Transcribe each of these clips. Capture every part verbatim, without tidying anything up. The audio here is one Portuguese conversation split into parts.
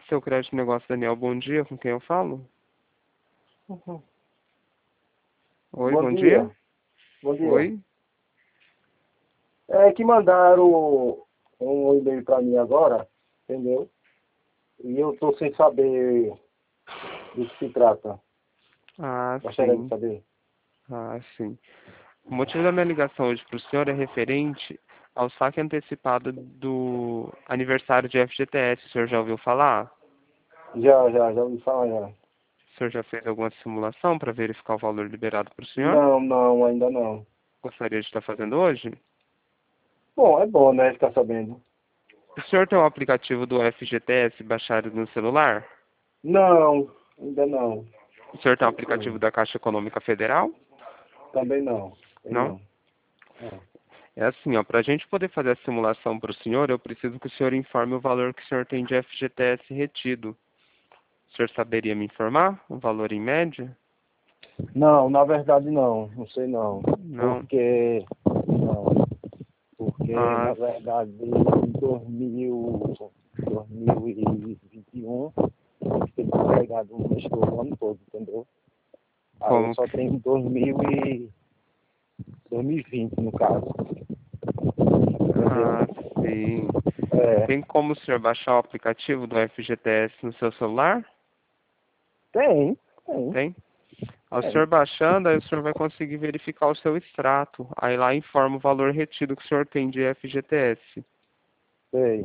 seu crédito negócio, Daniel. Bom dia, com quem eu falo? Uhum. Oi, Bom bom dia. dia. Bom dia. Oi? É que mandaram um e-mail para mim agora, entendeu? E eu tô sem saber do que se trata. Ah, Gostaria de sim. saber. Ah, sim. O motivo da minha ligação hoje para o senhor é referente ao saque antecipado do aniversário de F G T S. O senhor já ouviu falar? Já, já, já ouvi falar já. O senhor já fez alguma simulação para verificar o valor liberado para o senhor? Não, não, ainda não. Gostaria de estar fazendo hoje? Bom, é bom, né, ficar sabendo. O senhor tem o aplicativo do F G T S baixado no celular? Não, ainda não. O senhor tem o Não aplicativo sei. da Caixa Econômica Federal? Também não. Tem Não? não. É. É assim, ó, para a gente poder fazer a simulação para o senhor, eu preciso que o senhor informe o valor que o senhor tem de F G T S retido. O senhor saberia me informar o valor em média? Não, na verdade não. Não sei não. Não. Porque. Não. Porque, Ah, na verdade, em dois mil, dois mil e vinte e um, eu fiquei desempregado no mês do ano todo, entendeu? Aí eu como só que... tenho dois mil e dois mil e vinte no caso, entendeu? Ah, sim. É, Tem como o senhor baixar o aplicativo do F G T S no seu celular? tem, tem, Tem? Ao tem, senhor baixando, aí o senhor vai conseguir verificar o seu extrato. Aí lá informa o valor retido que o senhor tem de F G T S. tem.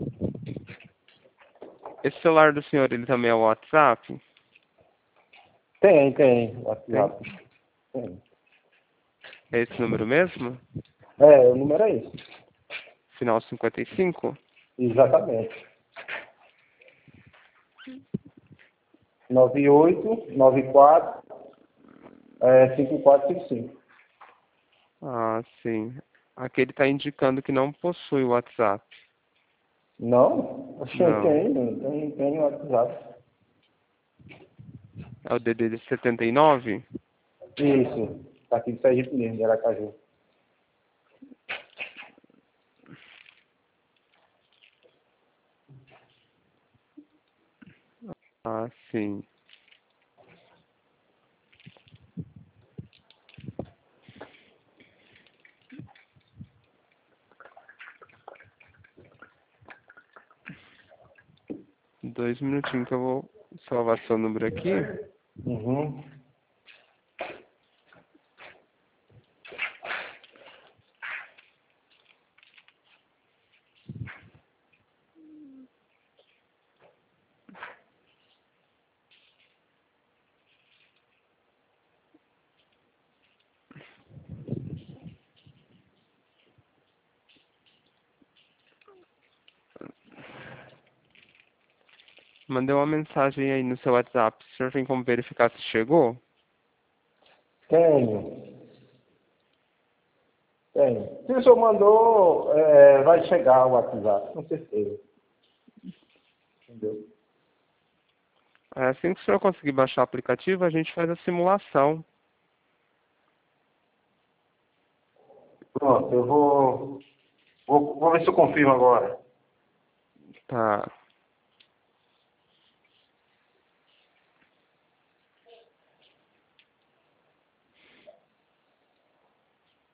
Esse celular do senhor, ele também é o WhatsApp? Tem, tem, Tem? WhatsApp, tem. É esse número mesmo? É, o número é esse, Final cinquenta e cinco? exatamente. nove oito nove quatro é, cinco quatro cinco cinco. Ah, sim. Aqui ele está indicando que não possui o WhatsApp. Não? Oxe, Não. tem, tem, tem WhatsApp. É o D D D setenta e nove? Isso, tá aqui de Sergipe mesmo, de Aracaju. Ah, sim. Dois minutinhos que eu vou salvar seu número aqui. Uhum. Mandei uma mensagem aí no seu WhatsApp. O senhor tem como verificar se chegou? Tenho, tenho. Se o senhor mandou, é, vai chegar o WhatsApp, com certeza. Entendeu? É assim que o senhor conseguir baixar o aplicativo, a gente faz a simulação. Pronto, eu vou, vou, vou ver se eu confirmo agora. Tá.